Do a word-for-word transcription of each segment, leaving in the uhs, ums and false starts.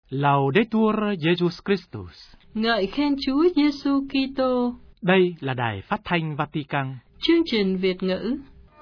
Laudetur Jesus Christus. Ngợi khen Chúa Giêsu Kitô. Đây là đài phát thanh Vatican. Chương trình Việt ngữ.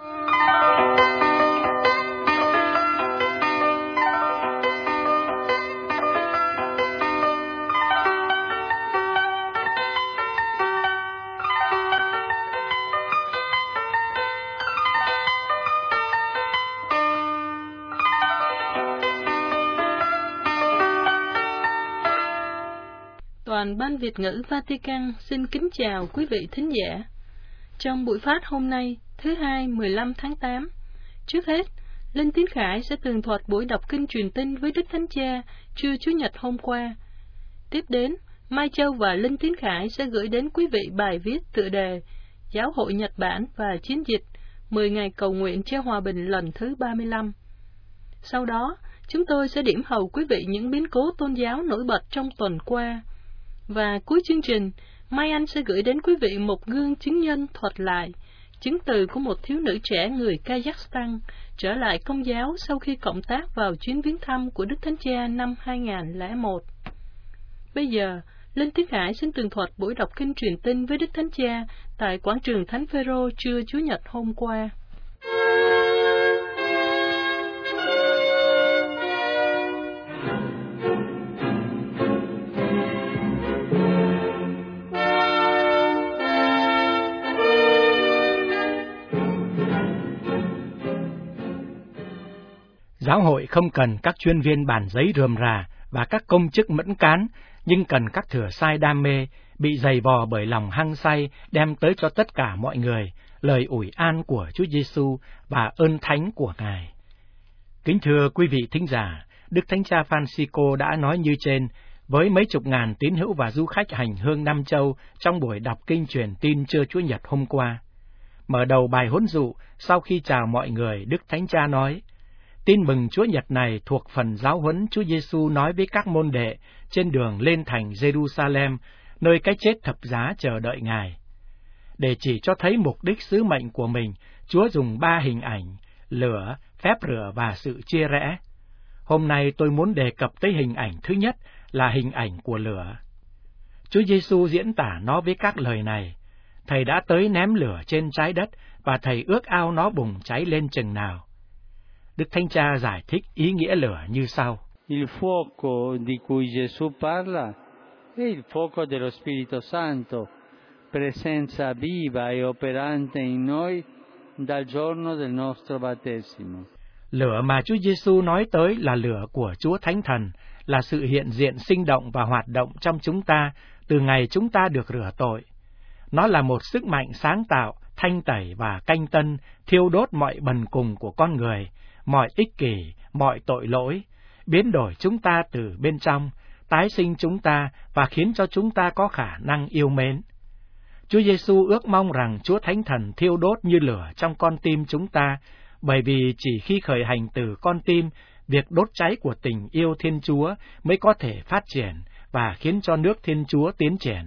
Toàn ban Việt ngữ Vatican xin kính chào quý vị thính giả. Trong buổi phát hôm nay, thứ hai mười lăm tháng tám, trước hết, Linh Tiến Khải sẽ tường thuật buổi đọc kinh truyền tin với Đức Thánh Cha trưa Chủ nhật hôm qua. Tiếp đến, Mai Châu và Linh Tiến Khải sẽ gửi đến quý vị bài viết tựa đề Giáo hội Nhật Bản và chiến dịch mười ngày cầu nguyện cho hòa bình lần thứ ba mươi lăm. Sau đó, chúng tôi sẽ điểm hầu quý vị những biến cố tôn giáo nổi bật trong tuần qua. Và cuối chương trình, Mai Anh sẽ gửi đến quý vị một gương chứng nhân thuật lại chứng từ của một thiếu nữ trẻ người Kazakhstan trở lại Công giáo sau khi cộng tác vào chuyến viếng thăm của Đức Thánh Cha năm hai nghìn không trăm lẻ một. Bây giờ, Linh Tiến Khải xin tường thuật buổi đọc kinh truyền tin với Đức Thánh Cha tại quảng trường Thánh Phêrô trưa Chủ nhật hôm qua. Giáo hội không cần các chuyên viên bàn giấy rườm rà và các công chức mẫn cán, nhưng cần các thừa sai đam mê, bị dày vò bởi lòng hăng say đem tới cho tất cả mọi người lời ủi an của Chúa Giêsu và ơn thánh của Ngài. Kính thưa quý vị thính giả, Đức Thánh Cha Francisco đã nói như trên với mấy chục ngàn tín hữu và du khách hành hương Nam Châu trong buổi đọc kinh truyền tin trưa Chủ nhật hôm qua. Mở đầu bài huấn dụ, sau khi chào mọi người, Đức Thánh Cha nói: Tin mừng Chúa Nhật này thuộc phần giáo huấn Chúa Giêsu nói với các môn đệ trên đường lên thành Jerusalem, nơi cái chết thập giá chờ đợi Ngài. Để chỉ cho thấy mục đích sứ mệnh của mình, Chúa dùng ba hình ảnh: lửa, phép rửa và sự chia rẽ. Hôm nay tôi muốn đề cập tới hình ảnh thứ nhất là hình ảnh của lửa. Chúa Giêsu diễn tả nó với các lời này: Thầy đã tới ném lửa trên trái đất và Thầy ước ao nó bùng cháy lên chừng nào. Đức Thánh Cha giải thích ý nghĩa lửa như sau: Il fuoco di cui Gesù parla è il fuoco dello Spirito Santo, presenza viva e operante in noi dal giorno del nostro battesimo. Lửa mà Chúa Giêsu nói tới là lửa của Chúa Thánh Thần, là sự hiện diện sinh động và hoạt động trong chúng ta từ ngày chúng ta được rửa tội. Nó là một sức mạnh sáng tạo, thanh tẩy và canh tân, thiêu đốt mọi bần cùng của con người, mọi ích kỷ, mọi tội lỗi, biến đổi chúng ta từ bên trong, tái sinh chúng ta và khiến cho chúng ta có khả năng yêu mến. Chúa Giêsu ước mong rằng Chúa Thánh Thần thiêu đốt như lửa trong con tim chúng ta, bởi vì chỉ khi khởi hành từ con tim, việc đốt cháy của tình yêu Thiên Chúa mới có thể phát triển và khiến cho nước Thiên Chúa tiến triển.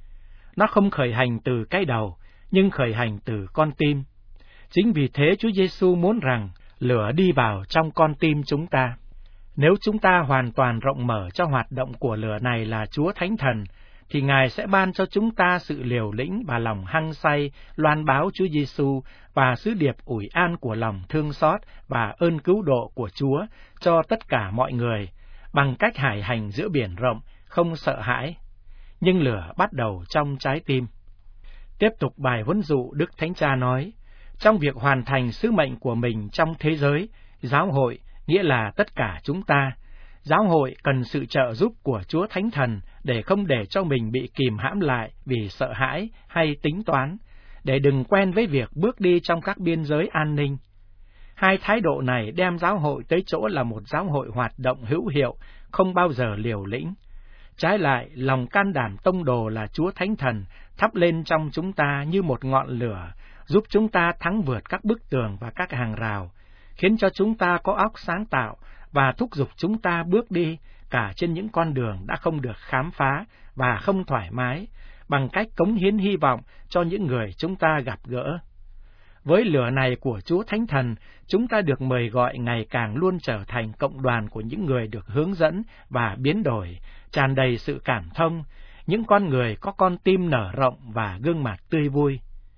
Nó không khởi hành từ cái đầu, nhưng khởi hành từ con tim. Chính vì thế Chúa Giêsu muốn rằng lửa đi vào trong con tim chúng ta. Nếu chúng ta hoàn toàn rộng mở cho hoạt động của lửa này là Chúa Thánh Thần, thì Ngài sẽ ban cho chúng ta sự liều lĩnh và lòng hăng say loan báo Chúa Giêsu và sứ điệp ủi an của lòng thương xót và ơn cứu độ của Chúa cho tất cả mọi người, bằng cách hải hành giữa biển rộng, không sợ hãi. Nhưng lửa bắt đầu trong trái tim. Tiếp tục bài huấn dụ, Đức Thánh Cha nói: Trong việc hoàn thành sứ mệnh của mình trong thế giới, giáo hội, nghĩa là tất cả chúng ta, giáo hội cần sự trợ giúp của Chúa Thánh Thần để không để cho mình bị kìm hãm lại vì sợ hãi hay tính toán, để đừng quen với việc bước đi trong các biên giới an ninh. Hai thái độ này đem giáo hội tới chỗ là một giáo hội hoạt động hữu hiệu, không bao giờ liều lĩnh. Trái lại, lòng can đảm tông đồ là Chúa Thánh Thần thắp lên trong chúng ta như một ngọn lửa, giúp chúng ta thắng vượt các bức tường và các hàng rào, khiến cho chúng ta có óc sáng tạo và thúc giục chúng ta bước đi cả trên những con đường đã không được khám phá và không thoải mái, bằng cách cống hiến hy vọng cho những người chúng ta gặp gỡ. Với lửa này của Chúa Thánh Thần, chúng ta được mời gọi ngày càng luôn trở thành cộng đoàn của những người được hướng dẫn và biến đổi, tràn đầy sự cảm thông, những con người có con tim nở rộng và gương mặt tươi vui.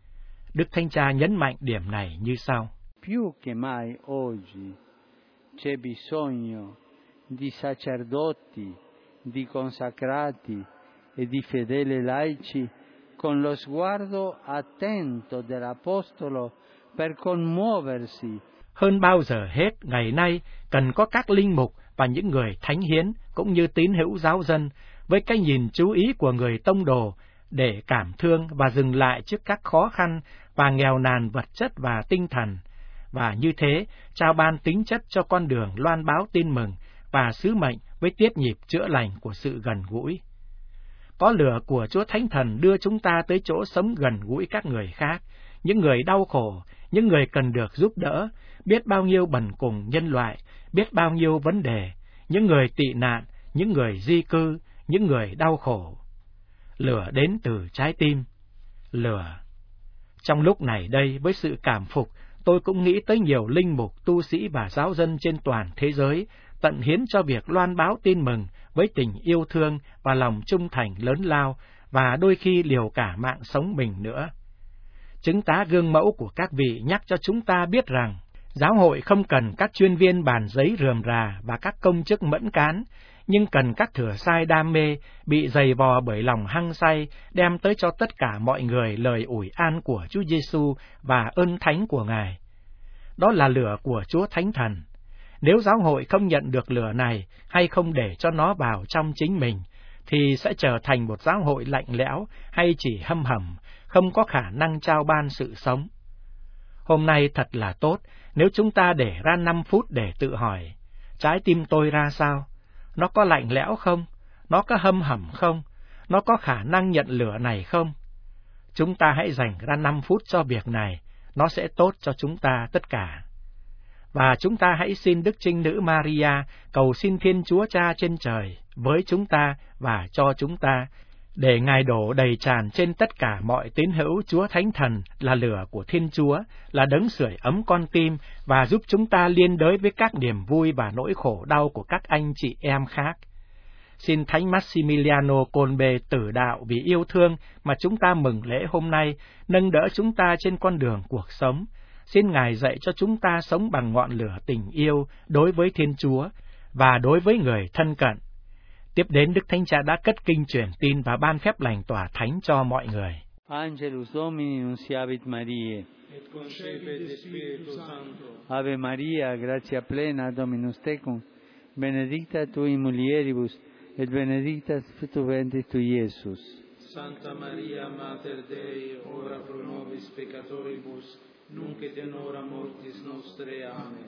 Đức Thánh Cha nhấn mạnh điểm này như sau. Più che mai oggi c'è bisogno di sacerdoti, di consacrati e di fedeli laici con lo sguardo attento dell'Apostolo per commuoversi. Hơn bao giờ hết, ngày nay cần có các linh mục và những người thánh hiến cũng như tín hữu giáo dân với cái nhìn chú ý của người tông đồ để cảm thương và dừng lại trước các khó khăn và nghèo nàn vật chất và tinh thần, và như thế trao ban tính chất cho con đường loan báo tin mừng và sứ mệnh với tiết nhịp chữa lành của sự gần gũi. Có lửa của Chúa Thánh Thần đưa chúng ta tới chỗ sống gần gũi các người khác, những người đau khổ, những người cần được giúp đỡ, biết bao nhiêu bần cùng nhân loại, biết bao nhiêu vấn đề, những người tị nạn, những người di cư, những người đau khổ. Lửa đến từ trái tim. Lửa. Trong lúc này đây, với sự cảm phục, tôi cũng nghĩ tới nhiều linh mục, tu sĩ và giáo dân trên toàn thế giới, tận hiến cho việc loan báo tin mừng với tình yêu thương và lòng trung thành lớn lao, và đôi khi liều cả mạng sống mình nữa. Chứng tá gương mẫu của các vị nhắc cho chúng ta biết rằng, giáo hội không cần các chuyên viên bàn giấy rườm rà và các công chức mẫn cán, nhưng cần các thừa sai đam mê, bị dày vò bởi lòng hăng say, đem tới cho tất cả mọi người lời ủi an của Chúa Giêsu và ơn thánh của Ngài. Đó là lửa của Chúa Thánh Thần. Nếu giáo hội không nhận được lửa này, hay không để cho nó vào trong chính mình, thì sẽ trở thành một giáo hội lạnh lẽo hay chỉ hâm hầm, không có khả năng trao ban sự sống. Hôm nay thật là tốt nếu chúng ta để ra năm phút để tự hỏi, trái tim tôi ra sao? Nó có lạnh lẽo không? Nó có hâm hầm không? Nó có khả năng nhận lửa này không? Chúng ta hãy dành ra năm phút cho việc này, nó sẽ tốt cho chúng ta tất cả. Và chúng ta hãy xin Đức Trinh Nữ Maria cầu xin Thiên Chúa Cha trên trời với chúng ta và cho chúng ta, để Ngài đổ đầy tràn trên tất cả mọi tín hữu Chúa Thánh Thần là lửa của Thiên Chúa, là đấng sưởi ấm con tim và giúp chúng ta liên đới với các niềm vui và nỗi khổ đau của các anh chị em khác. Xin Thánh Maximiliano Kolbe tử đạo vì yêu thương mà chúng ta mừng lễ hôm nay, nâng đỡ chúng ta trên con đường cuộc sống. Xin Ngài dạy cho chúng ta sống bằng ngọn lửa tình yêu đối với Thiên Chúa và đối với người thân cận. Tiếp đến, Đức Thánh Cha đã cất kinh truyền tin và ban phép lành tỏa thánh cho mọi người. Angelus Domini nunciavit Mariae, et concepit Spiritus Sancto. Ave Maria, gratia plena, Dominus tecum, benedicta tui mulieribus, et benedictus fructus ventris tui, Iesus. Santa Maria, Mater Dei, ora pro nobis peccatoribus, nunc et in hora mortis nostre. Amen.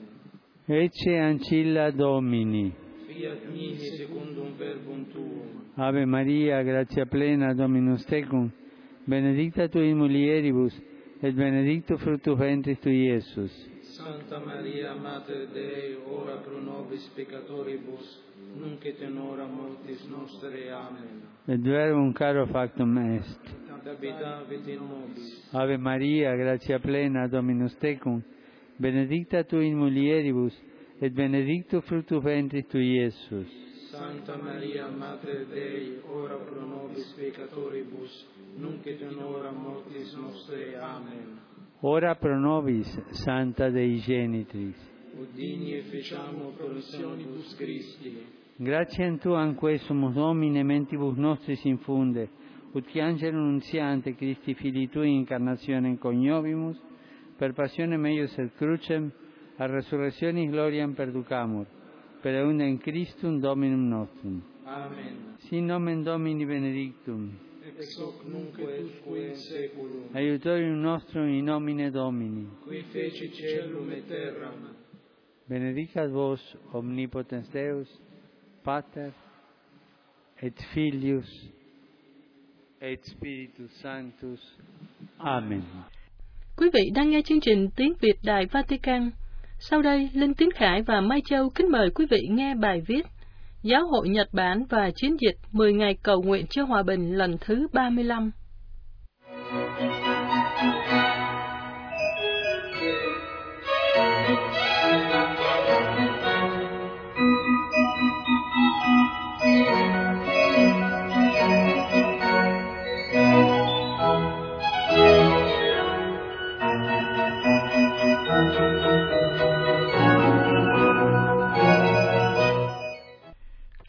Ecce ancilla Domini. Fiat mihi secundum verbum tuum. Ave Maria, gratia plena, Dominus tecum, benedicta tui in mulieribus, et benedictus fructus ventris tui, Iesus. Santa Maria, Mater Dei, ora pro nobis peccatoribus, nunc et in hora mortis nostre. Amen. Et verbum caro factum est. Et habitavit in nobis. Ave Maria, gratia plena, Dominus tecum, benedicta tui in mulieribus, et benedictus fructus ventris tui, Iesus. Santa Maria, Mater Dei, ora pro nobis peccatoribus, nunc et in hora mortis nostre. Amen. Ora pro nobis, Santa Dei Genitris. Udini e feciamo promissionibus Christi. Gratiam Tuam quae sumus Domine mentibus nostris infunde, ut qui angelum nuntiante Christi Filii Tui incarnationem coniovimus, per passionem eius et crucem, a resurrectionis gloriam perducamur, per eundem Christum Dominum nostrum. Amen. Sin nomen Domini benedictum, Ex hoc nunc et usque in saeculum. aiutorium nostrum in nomine Domini. Qui feci caelum et terram. Benedicat vos omnipotens Deus, Pater, et Filius, et Spiritus Sanctus. Amen. Quý vị đang nghe chương trình Tiếng Việt Đài Vatican. Sau đây, Linh Tín Khải và Mai Châu kính mời quý vị nghe bài viết Giáo hội Nhật Bản và chiến dịch mười ngày cầu nguyện cho hòa bình lần thứ ba mươi lăm.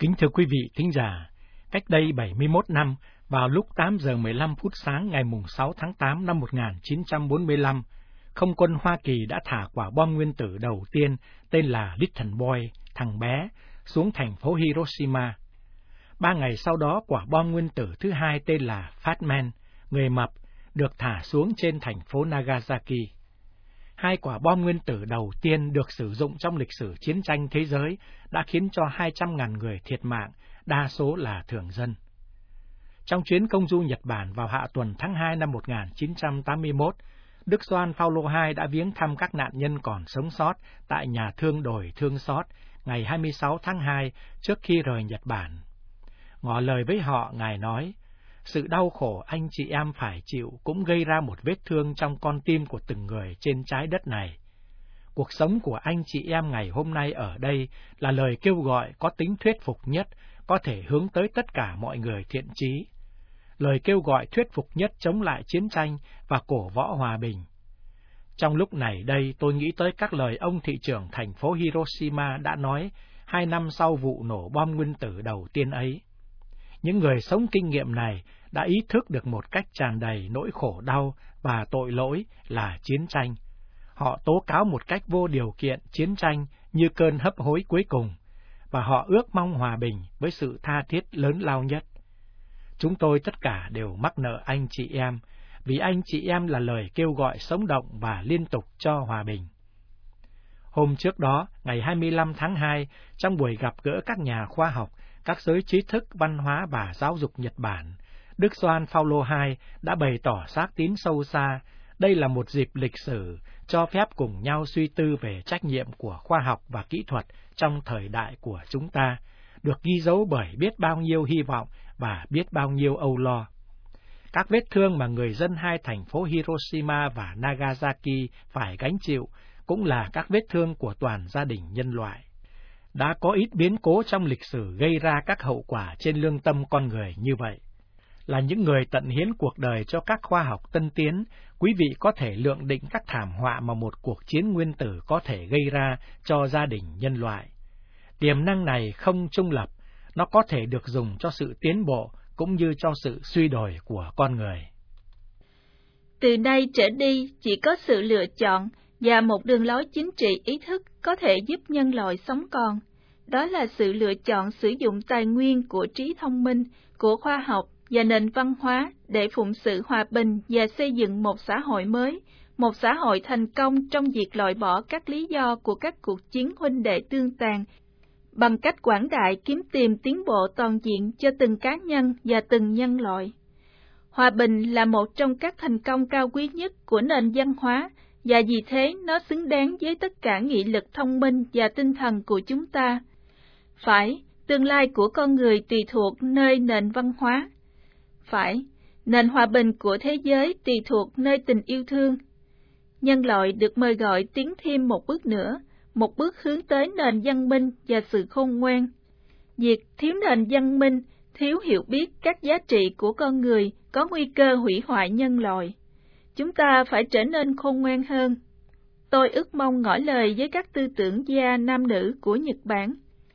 Kính thưa quý vị thính giả, cách đây bảy mươi mốt năm, vào lúc tám giờ mười lăm phút sáng ngày sáu tháng tám năm một nghìn chín trăm bốn mươi lăm, không quân Hoa Kỳ đã thả quả bom nguyên tử đầu tiên tên là Little Boy, thằng bé, xuống thành phố Hiroshima. Ba ngày sau đó, quả bom nguyên tử thứ hai tên là Fat Man, người mập, được thả xuống trên thành phố Nagasaki. Hai quả bom nguyên tử đầu tiên được sử dụng trong lịch sử chiến tranh thế giới đã khiến cho hai trăm ngàn người thiệt mạng, đa số là thường dân. Trong chuyến công du Nhật Bản vào hạ tuần tháng hai năm một nghìn chín trăm tám mươi mốt, Đức Gioan Phaolô đệ nhị đã viếng thăm các nạn nhân còn sống sót tại nhà thương đồi Thương Xót ngày hai mươi sáu tháng hai trước khi rời Nhật Bản. Ngỏ lời với họ, Ngài nói, sự đau khổ anh chị em phải chịu cũng gây ra một vết thương trong con tim của từng người trên trái đất này. Cuộc sống của anh chị em ngày hôm nay ở đây là lời kêu gọi có tính thuyết phục nhất, có thể hướng tới tất cả mọi người thiện chí. Lời kêu gọi thuyết phục nhất chống lại chiến tranh và cổ võ hòa bình. Trong lúc này đây, tôi nghĩ tới các lời ông thị trưởng thành phố Hiroshima đã nói hai năm sau vụ nổ bom nguyên tử đầu tiên ấy. Những người sống kinh nghiệm này đã ý thức được một cách tràn đầy nỗi khổ đau và tội lỗi là chiến tranh. Họ tố cáo một cách vô điều kiện chiến tranh như cơn hấp hối cuối cùng, và họ ước mong hòa bình với sự tha thiết lớn lao nhất. Chúng tôi tất cả đều mắc nợ anh chị em, vì anh chị em là lời kêu gọi sống động và liên tục cho hòa bình. Hôm trước đó, ngày hai mươi lăm tháng hai, trong buổi gặp gỡ các nhà khoa học, các giới trí thức, văn hóa và giáo dục Nhật Bản, Đức Gioan Phaolô đệ nhị đã bày tỏ xác tín sâu xa, đây là một dịp lịch sử cho phép cùng nhau suy tư về trách nhiệm của khoa học và kỹ thuật trong thời đại của chúng ta, được ghi dấu bởi biết bao nhiêu hy vọng và biết bao nhiêu âu lo. Các vết thương mà người dân hai thành phố Hiroshima và Nagasaki phải gánh chịu cũng là các vết thương của toàn gia đình nhân loại. Đã có ít biến cố trong lịch sử gây ra các hậu quả trên lương tâm con người như vậy. Là những người tận hiến cuộc đời cho các khoa học tân tiến, quý vị có thể lượng định các thảm họa mà một cuộc chiến nguyên tử có thể gây ra cho gia đình nhân loại. Tiềm năng này không trung lập, nó có thể được dùng cho sự tiến bộ cũng như cho sự suy đồi của con người. Từ nay trở đi, chỉ có sự lựa chọn và một đường lối chính trị ý thức có thể giúp nhân loại sống còn. Đó là sự lựa chọn sử dụng tài nguyên của trí thông minh, của khoa học và nền văn hóa để phụng sự hòa bình và xây dựng một xã hội mới, một xã hội thành công trong việc loại bỏ các lý do của các cuộc chiến huynh đệ tương tàn, bằng cách quảng đại kiếm tìm tiến bộ toàn diện cho từng cá nhân và từng nhân loại. Hòa bình là một trong các thành công cao quý nhất của nền văn hóa, và vì thế nó xứng đáng với tất cả nghị lực thông minh và tinh thần của chúng ta. Phải, tương lai của con người tùy thuộc nơi nền văn hóa. Phải, nền hòa bình của thế giới tùy thuộc nơi tình yêu thương. Nhân loại được mời gọi tiến thêm một bước nữa, một bước hướng tới nền văn minh và sự khôn ngoan. Việc thiếu nền văn minh, thiếu hiểu biết các giá trị của con người có nguy cơ hủy hoại nhân loại. Chúng ta phải trở nên khôn ngoan hơn. Tôi ước mong ngỏ lời với các tư tưởng gia nam nữ của Nhật Bản,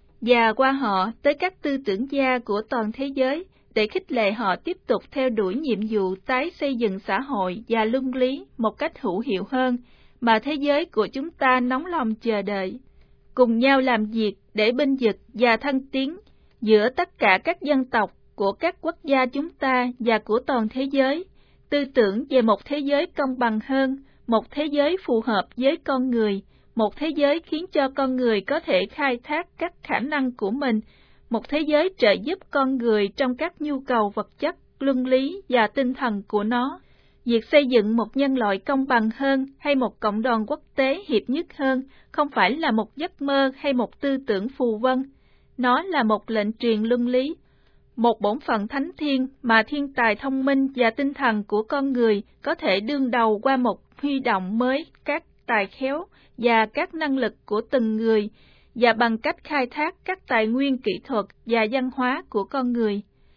và qua họ tới các tư tưởng gia của toàn thế giới, để khích lệ họ tiếp tục theo đuổi nhiệm vụ tái xây dựng xã hội và luân lý một cách hữu hiệu hơn mà thế giới của chúng ta nóng lòng chờ đợi. Cùng nhau làm việc để bênh vực và thăng tiến giữa tất cả các dân tộc của các quốc gia chúng ta và của toàn thế giới, tư tưởng về một thế giới công bằng hơn, một thế giới phù hợp với con người, một thế giới khiến cho con người có thể khai thác các khả năng của mình, một thế giới trợ giúp con người trong các nhu cầu vật chất, luân lý và tinh thần của nó. Việc xây dựng một nhân loại công bằng hơn hay một cộng đoàn quốc tế hiệp nhất hơn không phải là một giấc mơ hay một tư tưởng phù vân. Nó là một lệnh truyền luân lý, một bổn phận thánh thiên mà thiên tài thông minh và tinh thần của con người có thể đương đầu qua một huy động mới các tài khéo và các năng lực của từng người, và bằng cách khai thác các tài nguyên kỹ thuật và văn hóa của con người.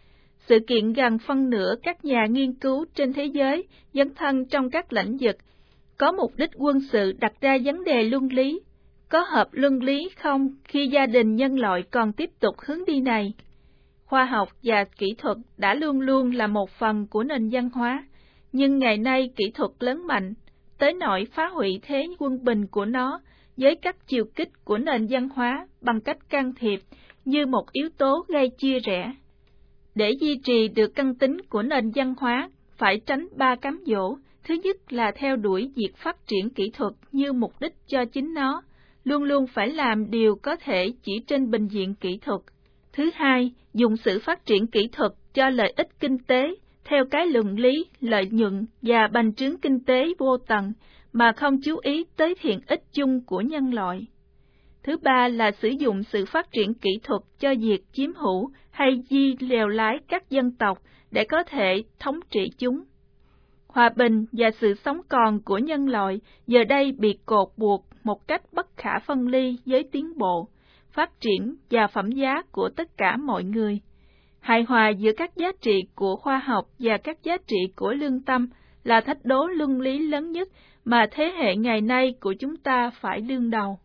Sự kiện gần phân nửa các nhà nghiên cứu trên thế giới dấn thân trong các lĩnh vực có mục đích quân sự đặt ra vấn đề luân lý. Có hợp luân lý không khi gia đình nhân loại còn tiếp tục hướng đi này? Khoa học và kỹ thuật đã luôn luôn là một phần của nền văn hóa, nhưng ngày nay kỹ thuật lớn mạnh, tới nỗi phá hủy thế quân bình của nó với các chiều kích của nền văn hóa bằng cách can thiệp như một yếu tố gây chia rẽ. Để duy trì được căn tính của nền văn hóa, phải tránh ba cám dỗ. Thứ nhất là theo đuổi việc phát triển kỹ thuật như mục đích cho chính nó, luôn luôn phải làm điều có thể chỉ trên bình diện kỹ thuật. Thứ hai, dùng sự phát triển kỹ thuật cho lợi ích kinh tế, theo cái luận lý, lợi nhuận và bành trướng kinh tế vô tận, mà không chú ý tới thiện ích chung của nhân loại. Thứ ba là sử dụng sự phát triển kỹ thuật cho việc chiếm hữu hay di lèo lái các dân tộc để có thể thống trị chúng. Hòa bình và sự sống còn của nhân loại giờ đây bị cột buộc một cách bất khả phân ly với tiến bộ, phát triển và phẩm giá của tất cả mọi người. Hài hòa giữa các giá trị của khoa học và các giá trị của lương tâm là thách đố luân lý lớn nhất mà thế hệ ngày nay của chúng ta phải đương đầu.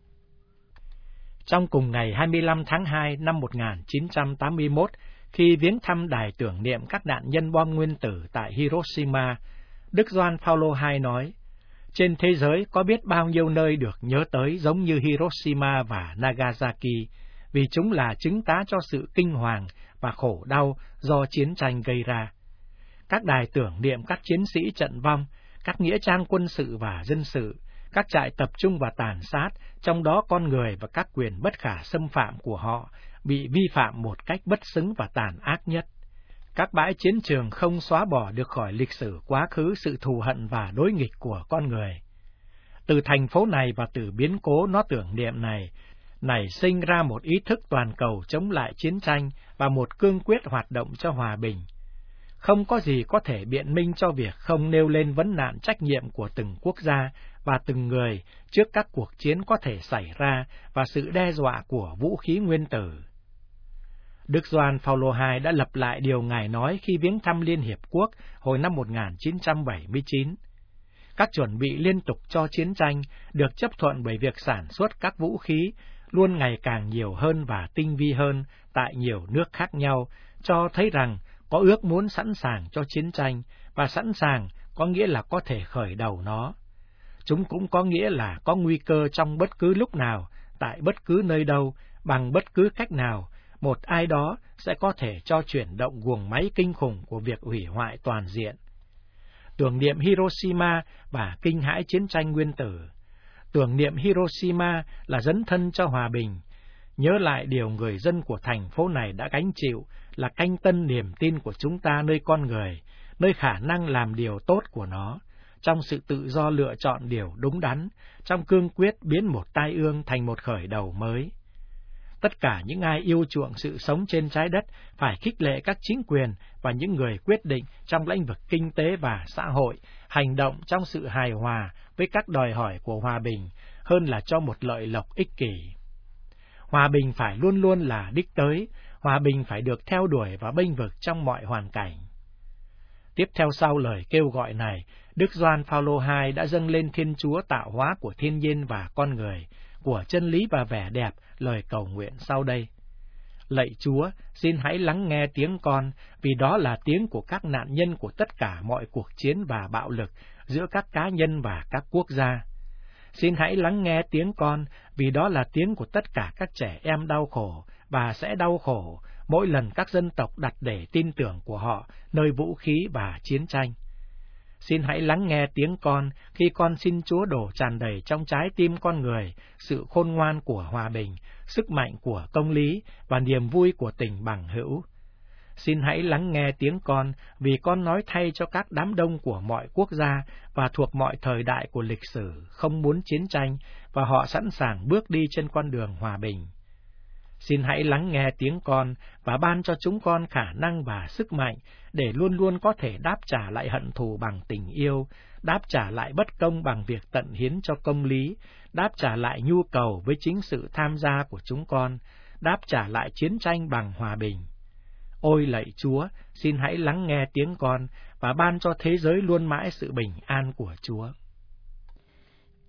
Trong cùng ngày hai mươi lăm tháng hai năm một nghìn chín trăm tám mươi mốt, khi viếng thăm đài tưởng niệm các nạn nhân bom nguyên tử tại Hiroshima, Đức Gioan Phaolô đệ nhị nói, trên thế giới có biết bao nhiêu nơi được nhớ tới giống như Hiroshima và Nagasaki, vì chúng là chứng tá cho sự kinh hoàng và khổ đau do chiến tranh gây ra. Các đài tưởng niệm các chiến sĩ trận vong, các nghĩa trang quân sự và dân sự, các trại tập trung và tàn sát, trong đó con người và các quyền bất khả xâm phạm của họ bị vi phạm một cách bất xứng và tàn ác nhất. Các bãi chiến trường không xóa bỏ được khỏi lịch sử quá khứ sự thù hận và đối nghịch của con người. Từ thành phố này và từ biến cố nó tưởng niệm này, nảy sinh ra một ý thức toàn cầu chống lại chiến tranh và một cương quyết hoạt động cho hòa bình. Không có gì có thể biện minh cho việc không nêu lên vấn nạn trách nhiệm của từng quốc gia và từng người trước các cuộc chiến có thể xảy ra và sự đe dọa của vũ khí nguyên tử. Đức Gioan Phaolô đệ nhị đã lặp lại điều Ngài nói khi viếng thăm Liên Hiệp Quốc hồi năm một nghìn chín trăm bảy mươi chín. Các chuẩn bị liên tục cho chiến tranh được chấp thuận bởi việc sản xuất các vũ khí luôn ngày càng nhiều hơn và tinh vi hơn tại nhiều nước khác nhau, cho thấy rằng có ước muốn sẵn sàng cho chiến tranh, và sẵn sàng có nghĩa là có thể khởi đầu nó. Chúng cũng có nghĩa là có nguy cơ trong bất cứ lúc nào, tại bất cứ nơi đâu, bằng bất cứ cách nào, một ai đó sẽ có thể cho chuyển động guồng máy kinh khủng của việc hủy hoại toàn diện. Tưởng niệm Hiroshima và kinh hãi chiến tranh nguyên tử. Tưởng niệm Hiroshima là dấn thân cho hòa bình. Nhớ lại điều người dân của thành phố này đã gánh chịu là canh tân niềm tin của chúng ta nơi con người, nơi khả năng làm điều tốt của nó, trong sự tự do lựa chọn điều đúng đắn, trong cương quyết biến một tai ương thành một khởi đầu mới. Tất cả những ai yêu chuộng sự sống trên trái đất phải khích lệ các chính quyền và những người quyết định trong lĩnh vực kinh tế và xã hội hành động trong sự hài hòa với các đòi hỏi của hòa bình hơn là cho một lợi lộc ích kỷ. Hòa bình phải luôn luôn là đích tới, hòa bình phải được theo đuổi và bênh vực trong mọi hoàn cảnh. Tiếp theo sau lời kêu gọi này, Đức Gioan Phaolô đệ nhị đã dâng lên Thiên Chúa tạo hóa của thiên nhiên và con người, của chân lý và vẻ đẹp, lời cầu nguyện sau đây. Lạy Chúa, xin hãy lắng nghe tiếng con, vì đó là tiếng của các nạn nhân của tất cả mọi cuộc chiến và bạo lực giữa các cá nhân và các quốc gia. Xin hãy lắng nghe tiếng con, vì đó là tiếng của tất cả các trẻ em đau khổ và sẽ đau khổ mỗi lần các dân tộc đặt để tin tưởng của họ nơi vũ khí và chiến tranh. Xin hãy lắng nghe tiếng con khi con xin Chúa đổ tràn đầy trong trái tim con người sự khôn ngoan của hòa bình, sức mạnh của công lý và niềm vui của tình bằng hữu. Xin hãy lắng nghe tiếng con vì con nói thay cho các đám đông của mọi quốc gia và thuộc mọi thời đại của lịch sử không muốn chiến tranh và họ sẵn sàng bước đi trên con đường hòa bình. Xin hãy lắng nghe tiếng con và ban cho chúng con khả năng và sức mạnh để luôn luôn có thể đáp trả lại hận thù bằng tình yêu, đáp trả lại bất công bằng việc tận hiến cho công lý, đáp trả lại nhu cầu với chính sự tham gia của chúng con, đáp trả lại chiến tranh bằng hòa bình. Ôi lạy Chúa, xin hãy lắng nghe tiếng con và ban cho thế giới luôn mãi sự bình an của Chúa.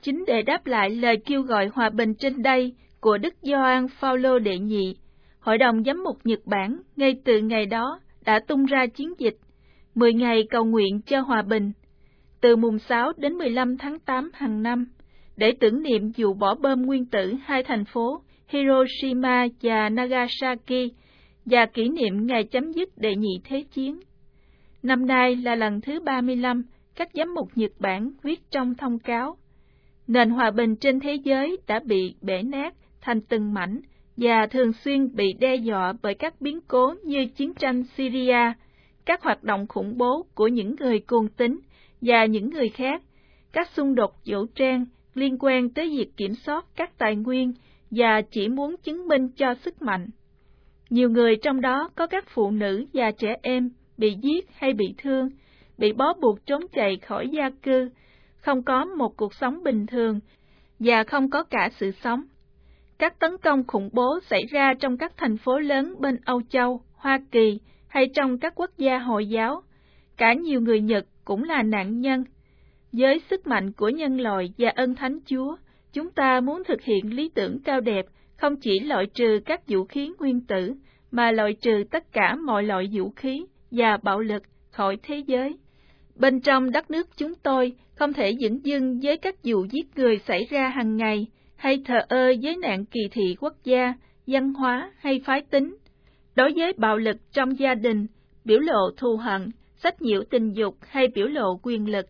chính để đáp lại lời kêu gọi hòa bình trên đây của Đức Gioan Phaolô đệ nhị, Hội đồng Giám mục Nhật Bản ngay từ ngày đó đã tung ra chiến dịch mười ngày cầu nguyện cho hòa bình, từ mùng sáu đến mười lăm tháng tám hàng năm, để tưởng niệm vụ bỏ bom nguyên tử hai thành phố Hiroshima và Nagasaki và kỷ niệm ngày chấm dứt đệ nhị thế chiến. Năm nay là lần thứ ba mươi lăm, các giám mục Nhật Bản viết trong thông cáo, nền hòa bình trên thế giới đã bị bể nát thành từng mảnh và thường xuyên bị đe dọa bởi các biến cố như chiến tranh Syria, các hoạt động khủng bố của những người cuồng tín và những người khác, các xung đột vũ trang liên quan tới việc kiểm soát các tài nguyên và chỉ muốn chứng minh cho sức mạnh. Nhiều người trong đó có các phụ nữ và trẻ em bị giết hay bị thương, bị bó buộc trốn chạy khỏi gia cư, không có một cuộc sống bình thường và không có cả sự sống. Các tấn công khủng bố xảy ra trong các thành phố lớn bên Âu Châu, Hoa Kỳ hay trong các quốc gia Hồi giáo. Cả nhiều người Nhật cũng là nạn nhân. Với sức mạnh của nhân loại và ân Thánh Chúa, chúng ta muốn thực hiện lý tưởng cao đẹp, không chỉ loại trừ các vũ khí nguyên tử, mà loại trừ tất cả mọi loại vũ khí và bạo lực khỏi thế giới. Bên trong đất nước chúng tôi không thể dửng dưng với các vụ giết người xảy ra hàng ngày, hay thờ ơ với nạn kỳ thị quốc gia, văn hóa hay phái tính. Đối với bạo lực trong gia đình, biểu lộ thù hận, sách nhiễu tình dục hay biểu lộ quyền lực.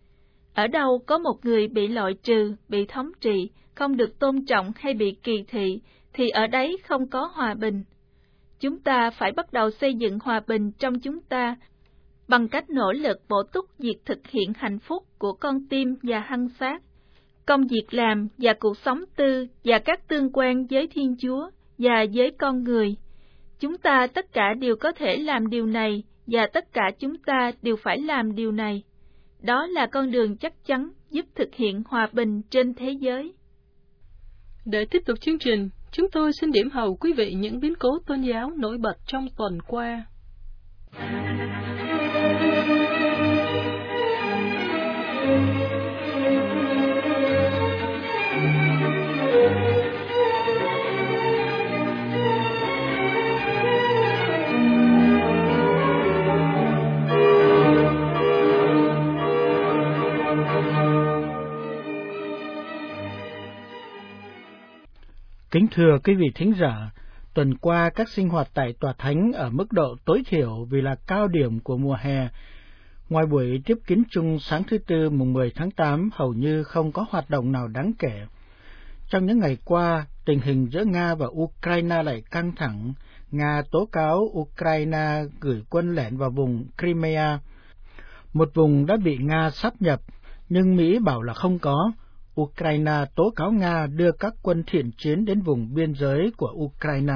Ở đâu có một người bị loại trừ, bị thống trị, không được tôn trọng hay bị kỳ thị, thì ở đấy không có hòa bình. Chúng ta phải bắt đầu xây dựng hòa bình trong chúng ta bằng cách nỗ lực bổ túc việc thực hiện hạnh phúc của con tim và hăng xác, công việc làm và cuộc sống tư và các tương quan với Thiên Chúa và với con người. Chúng ta tất cả đều có thể làm điều này và tất cả chúng ta đều phải làm điều này. Đó là con đường chắc chắn giúp thực hiện hòa bình trên thế giới. Để tiếp tục chương trình, chúng tôi xin điểm hầu quý vị những biến cố tôn giáo nổi bật trong tuần qua. Kính thưa quý vị thính giả, tuần qua các sinh hoạt tại Tòa Thánh ở mức độ tối thiểu vì là cao điểm của mùa hè. Ngoài buổi tiếp kiến chung sáng thứ Tư mùng mười tháng tám hầu như không có hoạt động nào đáng kể. Trong những ngày qua, tình hình giữa Nga và Ukraine lại căng thẳng. Nga tố cáo Ukraine gửi quân lẻn vào vùng Crimea, một vùng đã bị Nga sáp nhập, nhưng Mỹ bảo là không có. Ukraine tố cáo Nga đưa các quân thiện chiến đến vùng biên giới của Ukraine.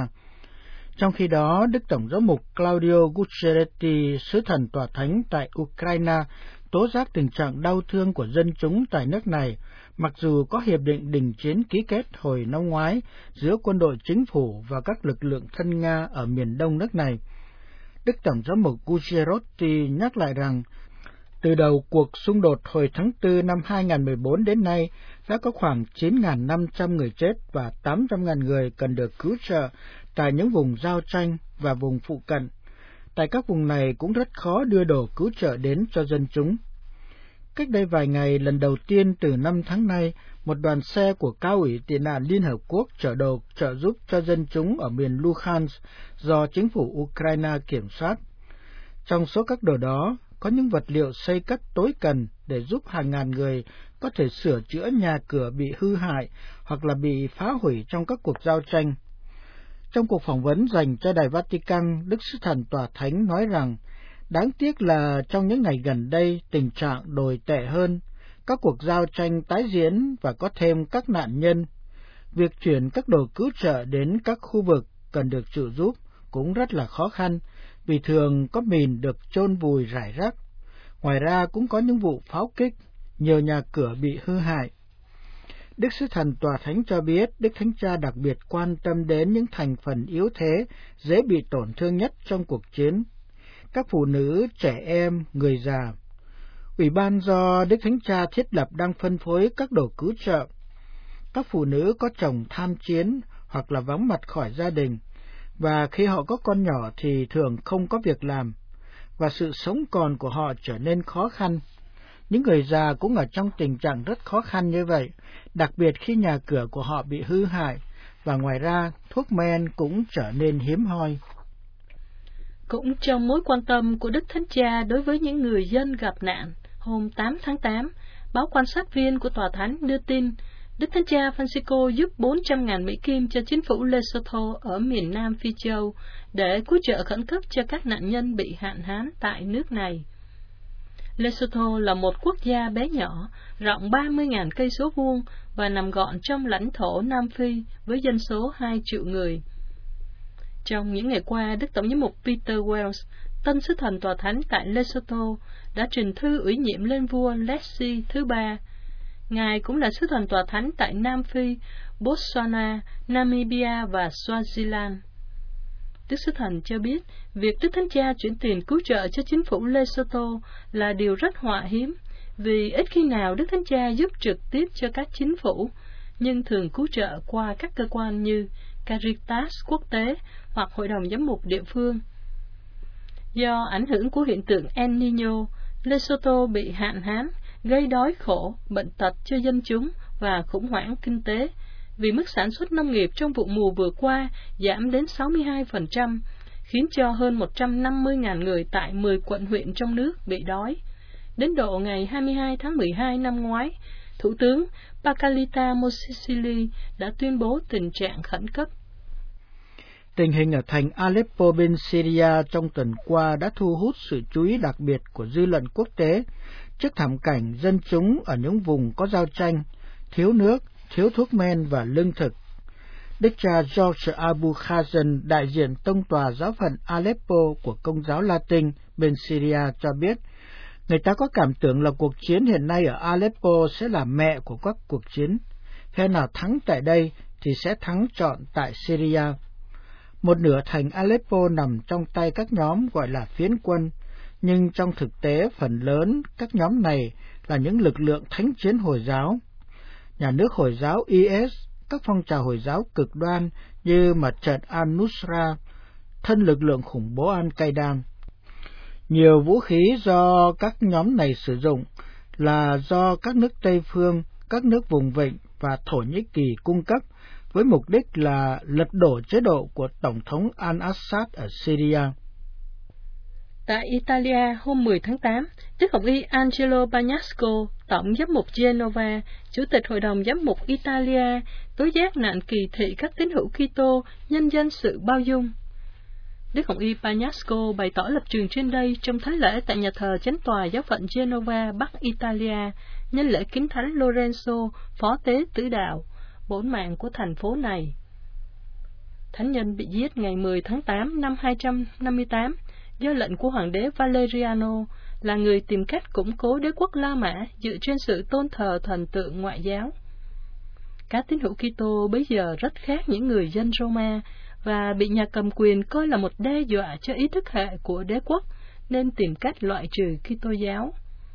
Trong khi đó, Đức Tổng giám mục Claudio Gucciaretti, sứ thần Tòa Thánh tại Ukraine, tố giác tình trạng đau thương của dân chúng tại nước này, mặc dù có hiệp định đình chiến ký kết hồi năm ngoái giữa quân đội chính phủ và các lực lượng thân Nga ở miền đông nước này. Đức Tổng giám mục Gucciaretti nhắc lại rằng, từ đầu cuộc xung đột hồi tháng tư năm hai nghìn không trăm mười bốn đến nay, đã có khoảng chín nghìn năm trăm người chết và tám trăm nghìn người cần được cứu trợ tại những vùng giao tranh và vùng phụ cận. Tại các vùng này cũng rất khó đưa đồ cứu trợ đến cho dân chúng. Cách đây vài ngày, lần đầu tiên từ năm tháng nay, một đoàn xe của Cao ủy Tị nạn Liên Hợp Quốc chở đồ trợ giúp cho dân chúng ở miền Luhansk do chính phủ Ukraine kiểm soát. Trong số các đồ đó, có những vật liệu xây cất tối cần để giúp hàng ngàn người có thể sửa chữa nhà cửa bị hư hại hoặc là bị phá hủy trong các cuộc giao tranh. Trong cuộc phỏng vấn dành cho Đài Vatican, Đức Sứ Thần Tòa Thánh nói rằng, đáng tiếc là trong những ngày gần đây tình trạng đồi tệ hơn, các cuộc giao tranh tái diễn và có thêm các nạn nhân. Việc chuyển các đồ cứu trợ đến các khu vực cần được trợ giúp cũng rất là khó khăn, vì thường có mìn được chôn vùi rải rác. Ngoài ra cũng có những vụ pháo kích, nhiều nhà cửa bị hư hại. Đức Sứ Thần Tòa Thánh cho biết Đức Thánh Cha đặc biệt quan tâm đến những thành phần yếu thế, dễ bị tổn thương nhất trong cuộc chiến, các phụ nữ, trẻ em, người già. Ủy ban do Đức Thánh Cha thiết lập đang phân phối các đồ cứu trợ. Các phụ nữ có chồng tham chiến hoặc là vắng mặt khỏi gia đình, và khi họ có con nhỏ thì thường không có việc làm, và sự sống còn của họ trở nên khó khăn. Những người già cũng ở trong tình trạng rất khó khăn như vậy, đặc biệt khi nhà cửa của họ bị hư hại, và ngoài ra thuốc men cũng trở nên hiếm hoi. Cũng trong mối quan tâm của Đức Thánh Cha đối với những người dân gặp nạn, hôm tám tháng tám, báo quan sát viên của Tòa Thánh đưa tin Đức Thánh Cha Francisco giúp bốn trăm ngàn Mỹ Kim cho chính phủ Lesotho ở miền Nam Phi Châu để cứu trợ khẩn cấp cho các nạn nhân bị hạn hán tại nước này. Lesotho là một quốc gia bé nhỏ, rộng ba mươi nghìn cây số vuông và nằm gọn trong lãnh thổ Nam Phi với dân số hai triệu người. Trong những ngày qua, Đức Tổng giám mục Peter Wells, tân sứ thần Tòa Thánh tại Lesotho, đã trình thư ủy nhiệm lên vua Letsie thứ ba. Ngài cũng là sứ thần Tòa Thánh tại Nam Phi, Botswana, Namibia và Swaziland. Đức sứ thần cho biết, việc Đức Thánh Cha chuyển tiền cứu trợ cho chính phủ Lesotho là điều rất họa hiếm, vì ít khi nào Đức Thánh Cha giúp trực tiếp cho các chính phủ, nhưng thường cứu trợ qua các cơ quan như Caritas quốc tế hoặc Hội đồng giám mục địa phương. Do ảnh hưởng của hiện tượng El Niño, Lesotho bị hạn hán, gây đói khổ, bệnh tật cho dân chúng và khủng hoảng kinh tế, vì mức sản xuất nông nghiệp trong vụ mùa vừa qua giảm đến sáu mươi hai phần trăm, khiến cho hơn một trăm năm mươi nghìn người tại mười quận huyện trong nước bị đói. Đến độ ngày hai mươi hai tháng mười hai năm ngoái, Thủ tướng Pakalita Mosisili đã tuyên bố tình trạng khẩn cấp. Tình hình ở thành Aleppo bên Syria trong tuần qua đã thu hút sự chú ý đặc biệt của dư luận quốc tế trước thảm cảnh dân chúng ở những vùng có giao tranh, thiếu nước, thiếu thuốc men và lương thực. Đức cha George Abu Khazan, đại diện tông tòa giáo phận Aleppo của Công giáo Latin bên Syria cho biết, người ta có cảm tưởng là cuộc chiến hiện nay ở Aleppo sẽ là mẹ của các cuộc chiến. Phe nào thắng tại đây thì sẽ thắng trọn tại Syria. Một nửa thành Aleppo nằm trong tay các nhóm gọi là phiến quân, nhưng trong thực tế phần lớn các nhóm này là những lực lượng thánh chiến Hồi giáo. Nhà nước Hồi giáo I S, các phong trào Hồi giáo cực đoan như mặt trận Al-Nusra, thân lực lượng khủng bố Al-Qaeda. Nhiều vũ khí do các nhóm này sử dụng là do các nước Tây phương, các nước vùng vịnh và Thổ Nhĩ Kỳ cung cấp, với mục đích là lật đổ chế độ của Tổng thống Al-Assad ở Syria. Tại Italia, hôm mười tháng tám, Đức Hồng Y Angelo Bagnasco, Tổng giám mục Genova, Chủ tịch Hội đồng giám mục Italia, tố giác nạn kỳ thị các tín hữu Kitô nhân danh sự bao dung. Đức Hồng Y Bagnasco bày tỏ lập trường trên đây trong thánh lễ tại nhà thờ chánh tòa giáo phận Genova, Bắc Italia, nhân lễ kính thánh Lorenzo, phó tế tử đạo, bổn mạng của thành phố này. Thánh nhân bị giết ngày mười tháng tám năm hai trăm năm mươi tám do lệnh của hoàng đế Valeriano, là người tìm cách củng cố đế quốc La Mã dựa trên sự tôn thờ thần tượng ngoại giáo. Các tín hữu Kitô bây giờ rất khác những người dân Roma và bị nhà cầm quyền coi là một đe dọa cho ý thức hệ của đế quốc, nên tìm cách loại trừ Kitô giáo.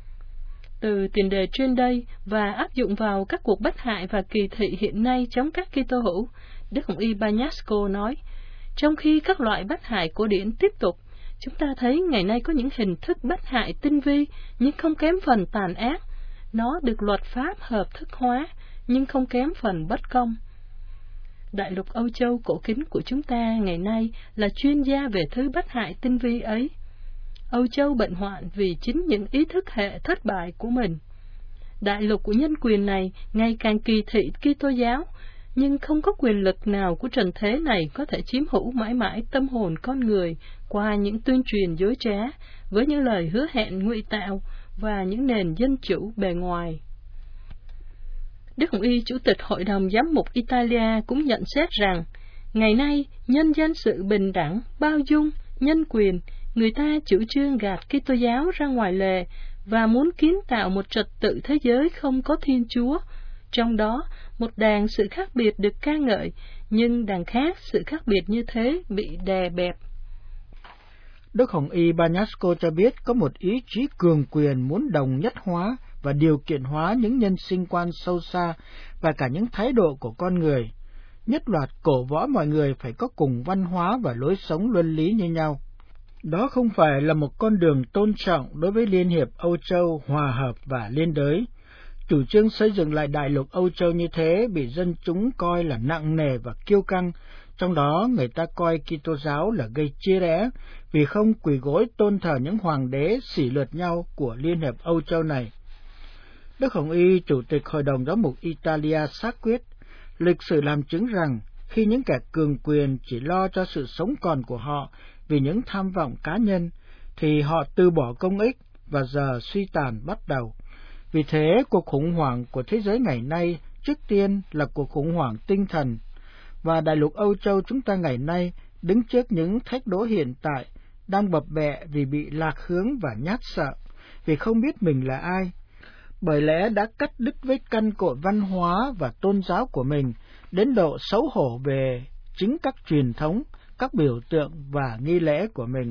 Từ tiền đề trên đây và áp dụng vào các cuộc bắt hại và kỳ thị hiện nay chống các Kitô hữu, Đức Hồng Y Bagnasco nói, trong khi các loại bắt hại cổ điển tiếp tục, chúng ta thấy ngày nay có những hình thức bắt hại tinh vi nhưng không kém phần tàn ác. Nó được luật pháp hợp thức hóa nhưng không kém phần bất công. Đại lục Âu Châu cổ kính của chúng ta ngày nay là chuyên gia về thứ bắt hại tinh vi ấy. Âu Châu bệnh hoạn vì chính những ý thức hệ thất bại của mình. Đại lục của nhân quyền này ngày càng kỳ thị Kitô giáo, nhưng không có quyền lực nào của trần thế này có thể chiếm hữu mãi mãi tâm hồn con người qua những tuyên truyền dối trá, với những lời hứa hẹn ngụy tạo và những nền dân chủ bề ngoài. Đức Hồng Y, Chủ tịch Hội đồng Giám mục Italia cũng nhận xét rằng, ngày nay, nhân danh sự bình đẳng, bao dung, nhân quyền, người ta chủ trương gạt Kitô giáo ra ngoài lề và muốn kiến tạo một trật tự thế giới không có Thiên Chúa. Trong đó, một đàn sự khác biệt được ca ngợi, nhưng đàn khác sự khác biệt như thế bị đè bẹp. Đức Hồng Y Banyasco cho biết có một ý chí cường quyền muốn đồng nhất hóa và điều kiện hóa những nhân sinh quan sâu xa và cả những thái độ của con người, nhất loạt cổ võ mọi người phải có cùng văn hóa và lối sống luân lý như nhau. Đó không phải là một con đường tôn trọng đối với Liên hiệp Âu Châu hòa hợp và liên đới. Chủ trương xây dựng lại đại lục Âu Châu như thế bị dân chúng coi là nặng nề và kiêu căng, trong đó người ta coi Kitô giáo là gây chia rẽ vì không quỳ gối tôn thờ những hoàng đế xỉ lượt nhau của Liên hiệp Âu Châu này. Đức Hồng Y, Chủ tịch Hội đồng Giám mục Italia xác quyết, lịch sử làm chứng rằng khi những kẻ cường quyền chỉ lo cho sự sống còn của họ vì những tham vọng cá nhân, thì họ từ bỏ công ích và giờ suy tàn bắt đầu. Vì thế, cuộc khủng hoảng của thế giới ngày nay trước tiên là cuộc khủng hoảng tinh thần, và đại lục Âu Châu chúng ta ngày nay đứng trước những thách đố hiện tại, đang bập bẹ vì bị lạc hướng và nhát sợ, vì không biết mình là ai, bởi lẽ đã cắt đứt với căn cội văn hóa và tôn giáo của mình, đến độ xấu hổ về chính các truyền thống, các biểu tượng và nghi lễ của mình.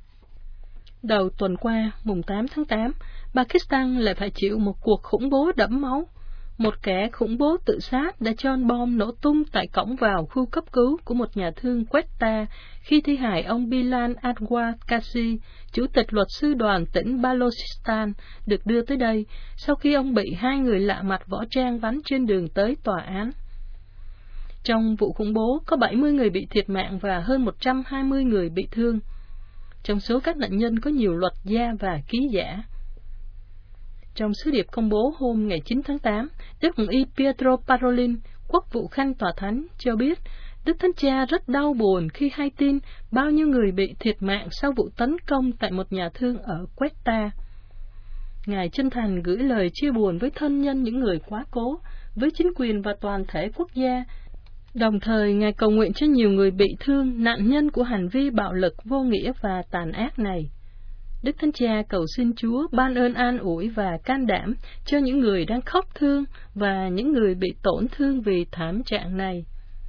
Đầu tuần qua, mùng tám tháng tám, Pakistan lại phải chịu một cuộc khủng bố đẫm máu. Một kẻ khủng bố tự sát đã cho bom nổ tung tại cổng vào khu cấp cứu của một nhà thương Quetta khi thi hài ông Bilal Anwar Qazi, chủ tịch luật sư đoàn tỉnh Balochistan, được đưa tới đây sau khi ông bị hai người lạ mặt võ trang bắn trên đường tới tòa án. Trong vụ khủng bố có bảy mươi người bị thiệt mạng và hơn một trăm hai mươi người bị thương. Trong số các nạn nhân có nhiều luật gia và ký giả. Trong sứ điệp công bố hôm ngày chín tháng tám, Đức Hồng Y Pietro Parolin, quốc vụ khanh tòa thánh, cho biết Đức Thánh Cha rất đau buồn khi hay tin bao nhiêu người bị thiệt mạng sau vụ tấn công tại một nhà thương ở Quetta. Ngài chân thành gửi lời chia buồn với thân nhân những người quá cố, với chính quyền và toàn thể quốc gia. Đồng thời, Ngài cầu nguyện cho nhiều người bị thương, nạn nhân của hành vi bạo lực vô nghĩa và tàn ác này. Đức Thánh Cha cầu xin Chúa ban ơn an ủi và can đảm cho những người đang khóc thương và những người bị tổn thương vì thảm trạng này.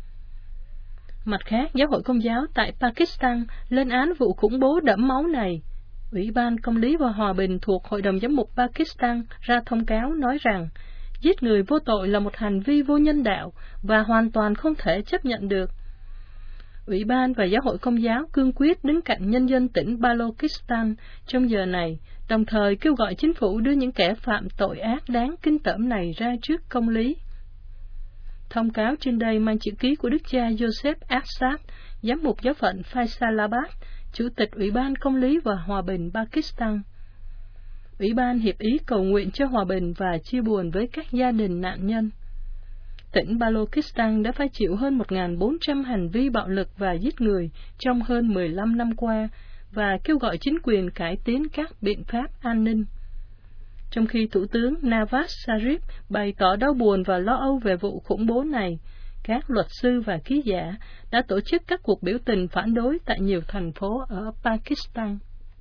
Mặt khác, Giáo hội Công giáo tại Pakistan lên án vụ khủng bố đẫm máu này. Ủy ban Công lý và Hòa bình thuộc Hội đồng Giám mục Pakistan ra thông cáo nói rằng giết người vô tội là một hành vi vô nhân đạo và hoàn toàn không thể chấp nhận được. Ủy ban và Giáo hội Công giáo cương quyết đứng cạnh nhân dân tỉnh Balochistan trong giờ này, đồng thời kêu gọi chính phủ đưa những kẻ phạm tội ác đáng kinh tởm này ra trước công lý. Thông cáo trên đây mang chữ ký của Đức cha Joseph Assad, giám mục giáo phận Faisalabad, Chủ tịch Ủy ban Công lý và Hòa bình Pakistan. Ủy ban hiệp ý cầu nguyện cho hòa bình và chia buồn với các gia đình nạn nhân. Tỉnh Balochistan đã phải chịu hơn một nghìn bốn trăm hành vi bạo lực và giết người trong hơn mười lăm năm qua và kêu gọi chính quyền cải tiến các biện pháp an ninh. Trong khi Thủ tướng Nawaz Sharif bày tỏ đau buồn và lo âu về vụ khủng bố này, các luật sư và ký giả đã tổ chức các cuộc biểu tình phản đối tại nhiều thành phố ở Pakistan.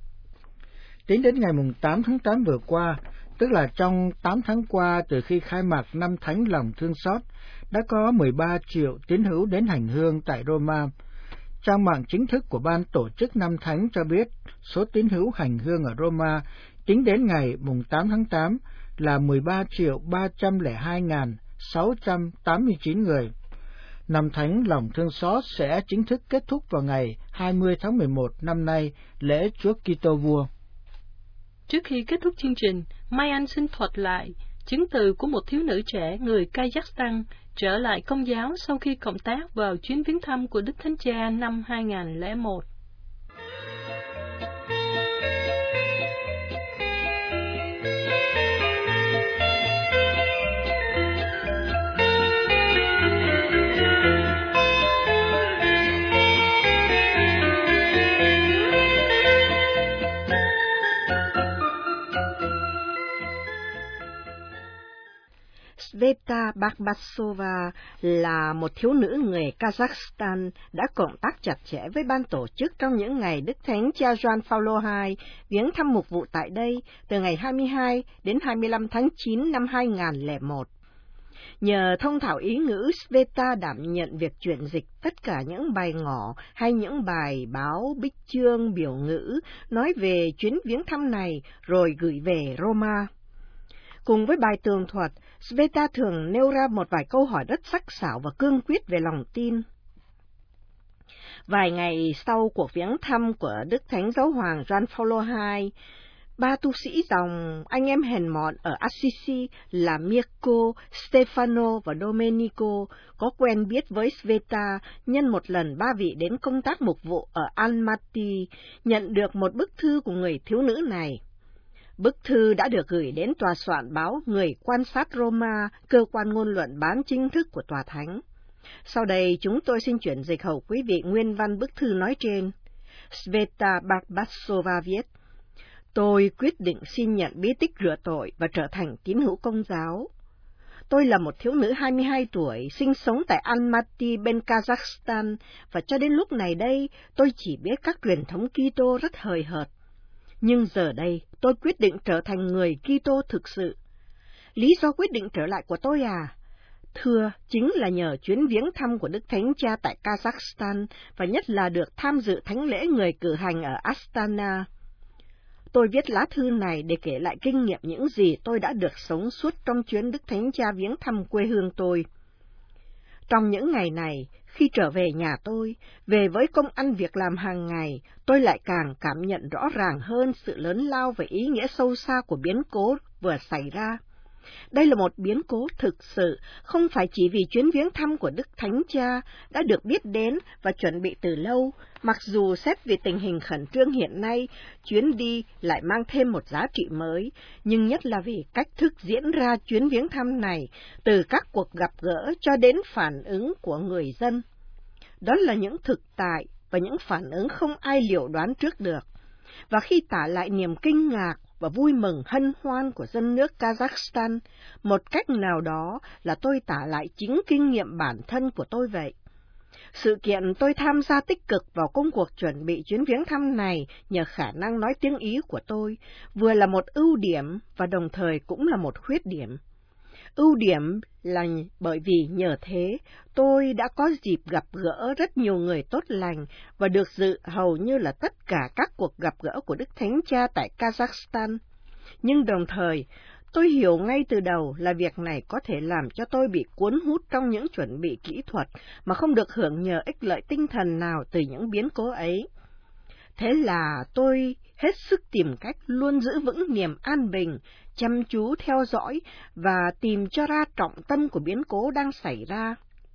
Tính đến ngày tám tháng tám vừa qua, tức là trong tám tháng qua từ khi khai mạc năm Thánh Lòng Thương Xót, đã có mười ba triệu tín hữu đến hành hương tại Roma. Trang mạng chính thức của Ban tổ chức Năm Thánh cho biết số tín hữu hành hương ở Roma tính đến ngày tám tháng tám là mười ba triệu ba trăm lẻ hai nghìn sáu trăm tám mươi chín người. Năm Thánh Lòng Thương Xót sẽ chính thức kết thúc vào ngày hai mươi tháng mười một năm nay, lễ Chúa Kitô Vua. Trước khi kết thúc chương trình, Mai Anh xin thuật lại chứng từ của một thiếu nữ trẻ người Kazakhstan trở lại Công giáo sau khi cộng tác vào chuyến viếng thăm của Đức Thánh Cha năm hai nghìn không trăm lẻ một. Sveta Bagbasova là một thiếu nữ người Kazakhstan đã cộng tác chặt chẽ với ban tổ chức trong những ngày Đức Thánh Cha Gioan Phaolô hai viếng thăm mục vụ tại đây từ ngày hai mươi hai đến hai mươi lăm tháng chín năm hai nghìn không trăm lẻ một. Nhờ thông thạo ý ngữ, Sveta đảm nhận việc chuyển dịch tất cả những bài ngỏ hay những bài báo bích chương biểu ngữ nói về chuyến viếng thăm này rồi gửi về Roma. Cùng với bài tường thuật, Sveta thường nêu ra một vài câu hỏi rất sắc sảo và cương quyết về lòng tin. Vài ngày sau cuộc viếng thăm của Đức Thánh Giáo hoàng Gioan Phaolô hai, ba tu sĩ dòng anh em hèn mọn ở Assisi là Mirko, Stefano và Domenico có quen biết với Sveta nhân một lần ba vị đến công tác mục vụ ở Almaty, nhận được một bức thư của người thiếu nữ này. Bức thư đã được gửi đến tòa soạn báo Người Quan sát Roma, cơ quan ngôn luận bán chính thức của Tòa Thánh. Sau đây chúng tôi xin chuyển dịch hầu quý vị nguyên văn bức thư nói trên. Sveta Barbassova viết: Tôi quyết định xin nhận bí tích rửa tội và trở thành tín hữu Công giáo. Tôi là một thiếu nữ hai mươi hai tuổi, sinh sống tại Almaty bên Kazakhstan, và cho đến lúc này đây, tôi chỉ biết các truyền thống Kitô rất hời hợt. Nhưng giờ đây, tôi quyết định trở thành người Kitô thực sự. Lý do quyết định trở lại của tôi à? Thưa, chính là nhờ chuyến viếng thăm của Đức Thánh Cha tại Kazakhstan, và nhất là được tham dự thánh lễ người cử hành ở Astana. Tôi viết lá thư này để kể lại kinh nghiệm những gì tôi đã được sống suốt trong chuyến Đức Thánh Cha viếng thăm quê hương tôi. Trong những ngày này, khi trở về nhà tôi, về với công ăn việc làm hàng ngày, tôi lại càng cảm nhận rõ ràng hơn sự lớn lao và ý nghĩa sâu xa của biến cố vừa xảy ra. Đây là một biến cố thực sự, không phải chỉ vì chuyến viếng thăm của Đức Thánh Cha đã được biết đến và chuẩn bị từ lâu, mặc dù xét về tình hình khẩn trương hiện nay, chuyến đi lại mang thêm một giá trị mới, nhưng nhất là vì cách thức diễn ra chuyến viếng thăm này, từ các cuộc gặp gỡ cho đến phản ứng của người dân. Đó là những thực tại và những phản ứng không ai liệu đoán trước được. Và khi tả lại niềm kinh ngạc và vui mừng hân hoan của dân nước Kazakhstan, một cách nào đó là tôi tả lại chính kinh nghiệm bản thân của tôi vậy. Sự kiện tôi tham gia tích cực vào công cuộc chuẩn bị chuyến viếng thăm này nhờ khả năng nói tiếng Ý của tôi, vừa là một ưu điểm và đồng thời cũng là một khuyết điểm. Ưu điểm là bởi vì nhờ thế, tôi đã có dịp gặp gỡ rất nhiều người tốt lành và được dự hầu như là tất cả các cuộc gặp gỡ của Đức Thánh Cha tại Kazakhstan. Nhưng đồng thời, tôi hiểu ngay từ đầu là việc này có thể làm cho tôi bị cuốn hút trong những chuẩn bị kỹ thuật mà không được hưởng nhờ ích lợi tinh thần nào từ những biến cố ấy. Thế là tôi hết sức tìm cách luôn giữ vững niềm an bình, chăm chú theo dõi và tìm cho ra trọng tâm của biến cố đang xảy ra.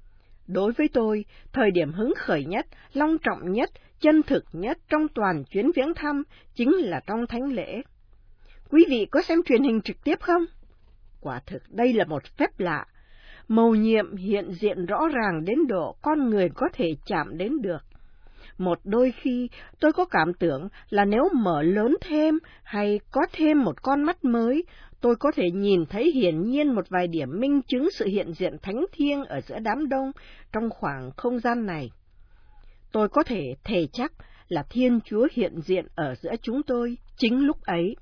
Đối với tôi, thời điểm hứng khởi nhất, long trọng nhất, chân thực nhất trong toàn chuyến viếng thăm chính là trong thánh lễ. Quý vị có xem truyền hình trực tiếp không? Quả thực đây là một phép lạ. Mầu nhiệm hiện diện rõ ràng đến độ con người có thể chạm đến được. Một đôi khi tôi có cảm tưởng là nếu mở lớn thêm hay có thêm một con mắt mới, tôi có thể nhìn thấy hiển nhiên một vài điểm minh chứng sự hiện diện thánh thiêng ở giữa đám đông trong khoảng không gian này. Tôi có thể thề chắc là Thiên Chúa hiện diện ở giữa chúng tôi chính lúc ấy.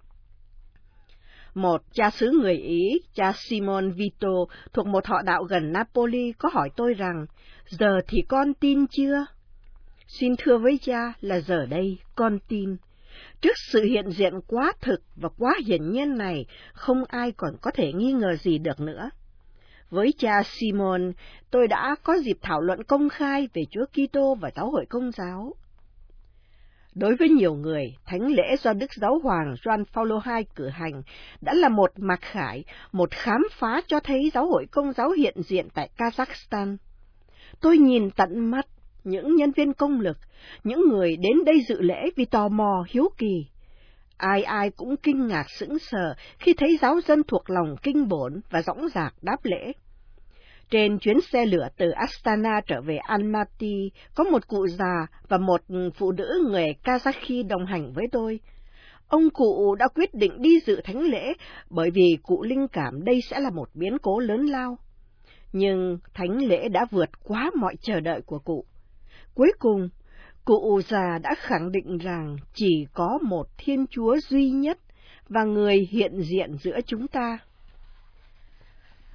Một cha xứ người Ý, cha Simon Vito, thuộc một họ đạo gần Napoli, có hỏi tôi rằng, giờ thì con tin chưa? Xin thưa với cha là giờ đây con tin. Trước sự hiện diện quá thực và quá hiển nhiên này, không ai còn có thể nghi ngờ gì được nữa. Với cha Simon, tôi đã có dịp thảo luận công khai về Chúa Kitô và Giáo hội Công giáo. Đối với nhiều người, thánh lễ do Đức Giáo hoàng Gioan Phaolô hai cử hành đã là một mặc khải, một khám phá cho thấy Giáo hội Công giáo hiện diện tại Kazakhstan. Tôi nhìn tận mắt những nhân viên công lực, những người đến đây dự lễ vì tò mò, hiếu kỳ. Ai ai cũng kinh ngạc sững sờ khi thấy giáo dân thuộc lòng kinh bổn và dõng dạc đáp lễ. Trên chuyến xe lửa từ Astana trở về Almaty, có một cụ già và một phụ nữ người Kazakh đồng hành với tôi. Ông cụ đã quyết định đi dự thánh lễ bởi vì cụ linh cảm đây sẽ là một biến cố lớn lao. Nhưng thánh lễ đã vượt quá mọi chờ đợi của cụ. Cuối cùng, cụ già đã khẳng định rằng chỉ có một Thiên Chúa duy nhất và người hiện diện giữa chúng ta.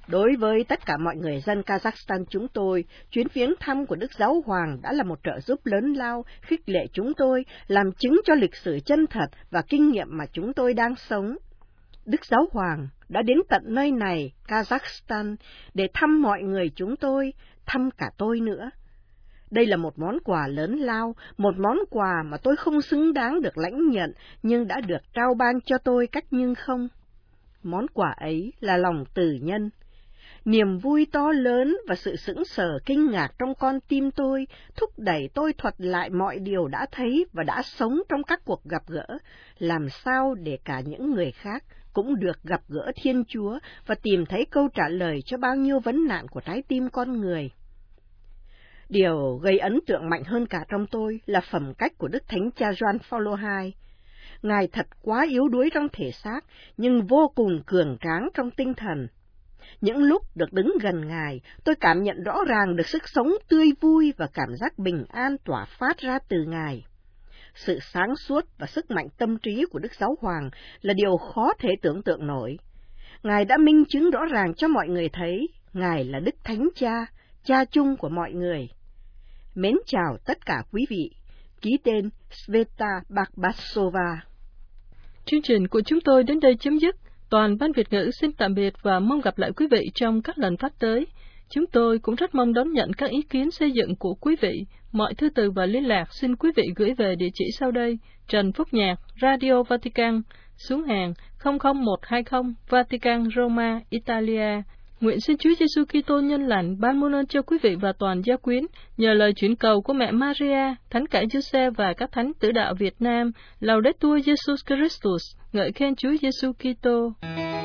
Đối với tất cả mọi người dân Kazakhstan chúng tôi, chuyến viếng thăm của Đức Giáo Hoàng đã là một trợ giúp lớn lao, khích lệ chúng tôi, làm chứng cho lịch sử chân thật và kinh nghiệm mà chúng tôi đang sống. Đức Giáo Hoàng đã đến tận nơi này, Kazakhstan, để thăm mọi người chúng tôi, thăm cả tôi nữa. Đây là một món quà lớn lao, một món quà mà tôi không xứng đáng được lãnh nhận, nhưng đã được trao ban cho tôi cách nhưng không. Món quà ấy là lòng từ nhân. Niềm vui to lớn và sự sững sờ kinh ngạc trong con tim tôi thúc đẩy tôi thuật lại mọi điều đã thấy và đã sống trong các cuộc gặp gỡ, làm sao để cả những người khác cũng được gặp gỡ Thiên Chúa và tìm thấy câu trả lời cho bao nhiêu vấn nạn của trái tim con người. Điều gây ấn tượng mạnh hơn cả trong tôi là phẩm cách của Đức Thánh Cha Gioan Phaolô hai. Ngài thật quá yếu đuối trong thể xác, nhưng vô cùng cường tráng trong tinh thần. Những lúc được đứng gần Ngài, tôi cảm nhận rõ ràng được sức sống tươi vui và cảm giác bình an tỏa phát ra từ Ngài. Sự sáng suốt và sức mạnh tâm trí của Đức Giáo Hoàng là điều khó thể tưởng tượng nổi. Ngài đã minh chứng rõ ràng cho mọi người thấy, Ngài là Đức Thánh Cha, Cha chung của mọi người. Mến chào tất cả quý vị. Ký tên Sveta Bakbasova. Chương trình của chúng tôi đến đây chấm dứt. Toàn ban Việt ngữ xin tạm biệt và mong gặp lại quý vị trong các lần phát tới. Chúng tôi cũng rất mong đón nhận các ý kiến xây dựng của quý vị. Mọi thư từ và liên lạc xin quý vị gửi về địa chỉ sau đây: Trần Phúc Nhạc, Radio Vatican, xuống hàng không không một hai không, Vatican, Roma, Italia. Nguyện xin Chúa Giêsu Kitô nhân lành ban muôn ơn cho quý vị và toàn gia quyến, nhờ lời chuyển cầu của mẹ Maria, Thánh cả Giuse và các thánh tử đạo Việt Nam. Laudetur Jesus Christus, ngợi khen Chúa Giêsu Kitô.